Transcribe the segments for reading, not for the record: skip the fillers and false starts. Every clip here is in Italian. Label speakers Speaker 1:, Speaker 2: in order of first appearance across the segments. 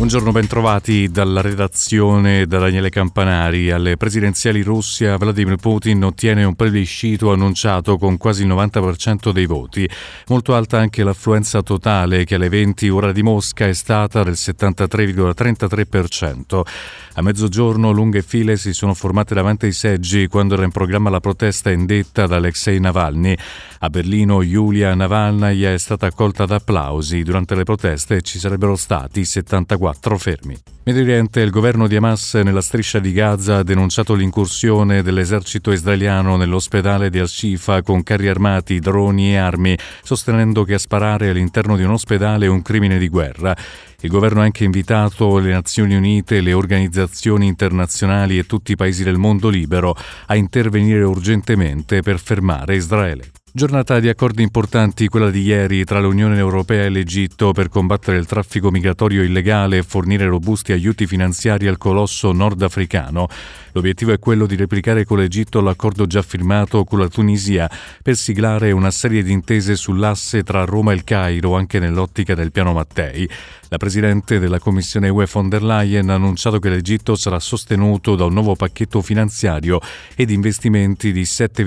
Speaker 1: Buongiorno, bentrovati dalla redazione da Daniele Campanari. Alle presidenziali Russia, Vladimir Putin ottiene un plebiscito annunciato con quasi il 90% dei voti. Molto alta anche l'affluenza totale, che alle 20 ora di Mosca è stata del 73,33%. A mezzogiorno lunghe file si sono formate davanti ai seggi quando era in programma la protesta indetta da Alexei Navalny. A Berlino Yulia Navalnaya è stata accolta ad applausi. Durante le proteste ci sarebbero stati 74 fermi. Medio Oriente, il governo di Hamas nella striscia di Gaza ha denunciato l'incursione dell'esercito israeliano nell'ospedale di Al-Shifa con carri armati, droni e armi, sostenendo che a sparare all'interno di un ospedale è un crimine di guerra. Il governo ha anche invitato le Nazioni Unite, le organizzazioni internazionali e tutti i paesi del mondo libero a intervenire urgentemente per fermare Israele. Giornata di accordi importanti quella di ieri tra l'Unione Europea e l'Egitto per combattere il traffico migratorio illegale e fornire robusti aiuti finanziari al colosso nordafricano. L'obiettivo è quello di replicare con l'Egitto l'accordo già firmato con la Tunisia per siglare una serie di intese sull'asse tra Roma e il Cairo anche nell'ottica del piano Mattei. La Presidente della Commissione UE von der Leyen ha annunciato che l'Egitto sarà sostenuto da un nuovo pacchetto finanziario ed investimenti di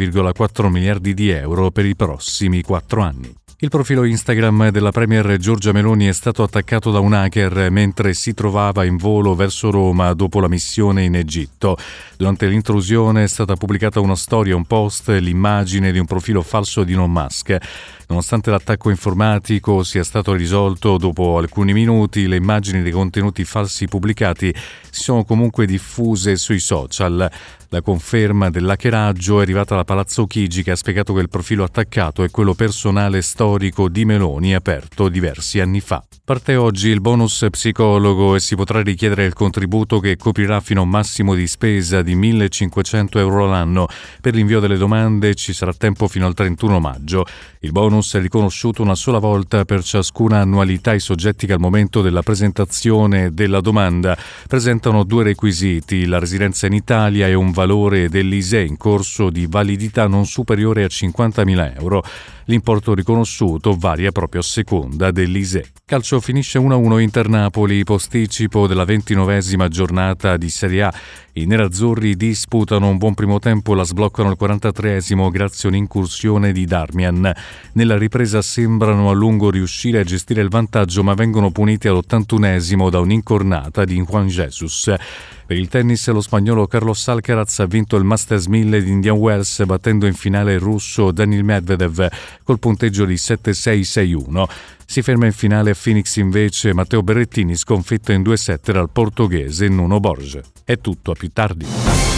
Speaker 1: 7,4 miliardi di euro per i prossimi 4 anni. Il profilo Instagram della premier Giorgia Meloni è stato attaccato da un hacker mentre si trovava in volo verso Roma dopo la missione in Egitto. Durante l'intrusione è stata pubblicata una storia, un post e l'immagine di un profilo falso di Elon Musk. Nonostante l'attacco informatico sia stato risolto dopo alcuni minuti, le immagini dei contenuti falsi pubblicati si sono comunque diffuse sui social. La conferma dell'hackeraggio è arrivata da Palazzo Chigi, che ha spiegato che il profilo attaccato è quello personale storico di Meloni, aperto diversi anni fa. Parte oggi il bonus psicologo e si potrà richiedere il contributo che coprirà fino a un massimo di spesa di 1.500 euro l'anno. Per l'invio delle domande ci sarà tempo fino al 31 maggio. Il bonus è riconosciuto una sola volta per ciascuna annualità. I soggetti che al momento della presentazione della domanda presentano 2 requisiti: la residenza in Italia e un valore dell'ISEE in corso di validità non superiore a 50.000 euro. L'importo riconosciuto varia proprio a seconda dell'ISEE. Calcio, finisce 1-1 Inter-Napoli, posticipo della 29esima giornata di Serie A. I nerazzurri disputano un buon primo tempo, la sbloccano al 43esimo grazie a un'incursione di Darmian. Nella ripresa sembrano a lungo riuscire a gestire il vantaggio, ma vengono puniti all'81esimo da un'incornata di Juan Jesus. Per il tennis, lo spagnolo Carlos Alcaraz ha vinto il Masters 1000 di Indian Wells, battendo in finale il russo Daniil Medvedev col punteggio di 7-6-6-1. Si ferma in finale a Phoenix invece Matteo Berrettini, sconfitto in 2 set dal portoghese Nuno Borges. È tutto, a più tardi.